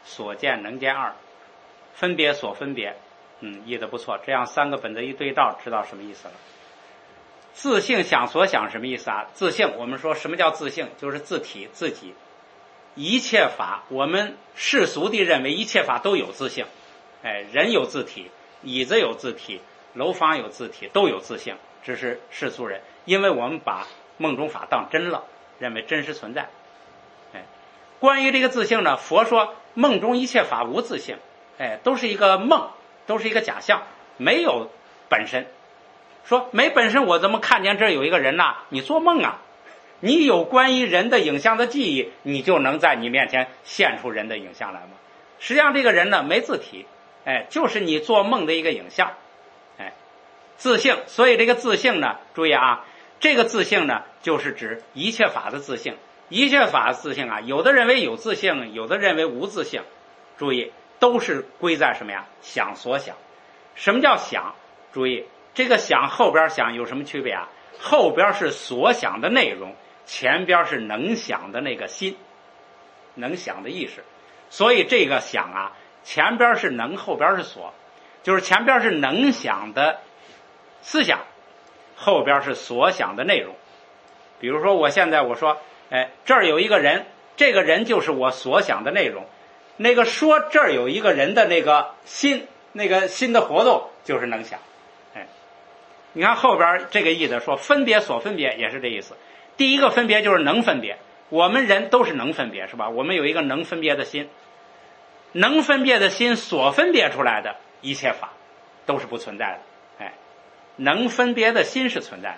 Speaker 1: 所见能见二，分别所分别，嗯，译得不错。这样三个本子一对照，知道什么意思了。自性想所想什么意思啊？自性，我们说什么叫自性？就是自体自己。一切法，我们世俗地认为一切法都有自性，哎，人有自体，椅子有自体，楼房有自体，都有自性，只是世俗人，因为我们把梦中法当真了，认为真实存在。哎，关于这个自性呢，佛说梦中一切法无自性，哎，都是一个梦，都是一个假象，没有本身。说没本身，我怎么看见这有一个人呐？你做梦啊！你有关于人的影像的记忆，你就能在你面前现出人的影像来吗？实际上这个人呢没自体，哎，就是你做梦的一个影像，哎，自性。所以这个自性呢，注意啊，这个自性呢就是指一切法的自性。一切法的自性啊，有的认为有自性，有的认为无自性。注意，都是归在什么呀？想所想。什么叫想？注意，这个想后边想有什么区别啊？后边是所想的内容，前边是能想的那个心，能想的意识。所以这个想啊，前边是能，后边是所，就是前边是能想的思想，后边是所想的内容。比如说我现在我说，哎，这儿有一个人，这个人就是我所想的内容。那个说这儿有一个人的那个心，那个心的活动就是能想。哎，你看后边这个意思说分别所分别也是这意思。第一个分别就是能分别，我们人都是能分别，是吧？我们有一个能分别的心，能分别的心所分别出来的一切法都是不存在的。哎，能分别的心是存在的。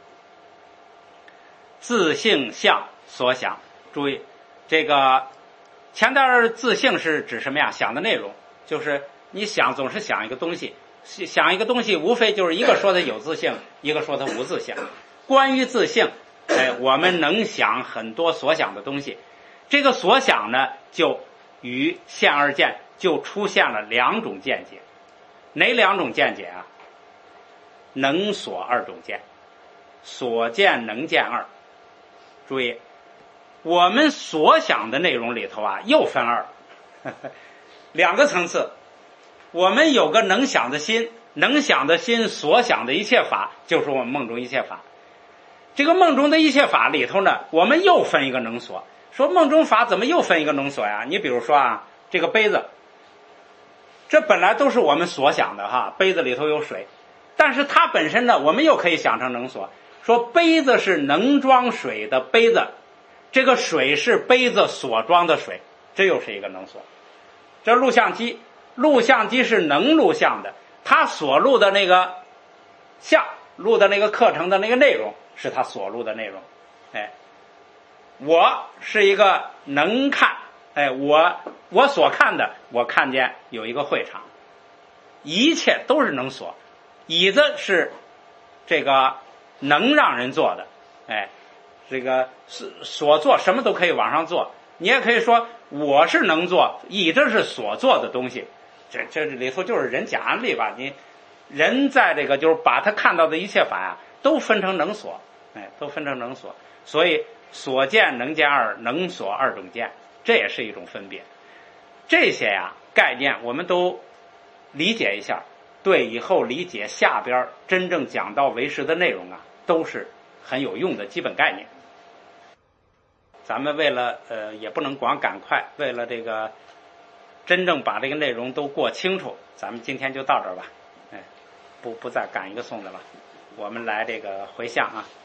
Speaker 1: 自性相所想，注意这个前段自性是指什么呀？想的内容，就是你想总是想一个东西，想一个东西无非就是一个说它有自性，一个说它无自性。关于自性，哎，我们能想很多所想的东西，这个所想呢，就与现二见就出现了两种见解。哪两种见解啊？能所二种见，所见能见二。注意，我们所想的内容里头啊，又分二，呵呵，两个层次。我们有个能想的心，能想的心所想的一切法，就是我们梦中一切法。这个梦中的一切法里头呢，我们又分一个能所。说梦中法怎么又分一个能所呀？你比如说啊，这个杯子，这本来都是我们所想的哈，杯子里头有水，但是它本身呢，我们又可以想成能所。说杯子是能装水的杯子，这个水是杯子所装的水，这又是一个能所。这录像机，录像机是能录像的，它所录的那个像，录的那个课程的那个内容是它所录的内容。哎，我是一个能看，哎，我我所看的，我看见有一个会场，一切都是能所。椅子是这个能让人坐的，哎，这个所坐什么都可以往上坐。你也可以说我是能坐，椅子是所坐的东西。这这里头就是人假案例吧？你人在这个就是把他看到的一切法呀，都分成能所，哎，都分成能所。所以所见能见二，能所二种见，这也是一种分别。这些呀概念我们都理解一下，对以后理解下边真正讲到唯识的内容啊，都是很有用的基本概念。咱们为了呃也不能光赶快，为了这个真正把这个内容都过清楚，咱们今天就到这儿吧，哎，不不再赶一个诵的了，我们来这个回向啊。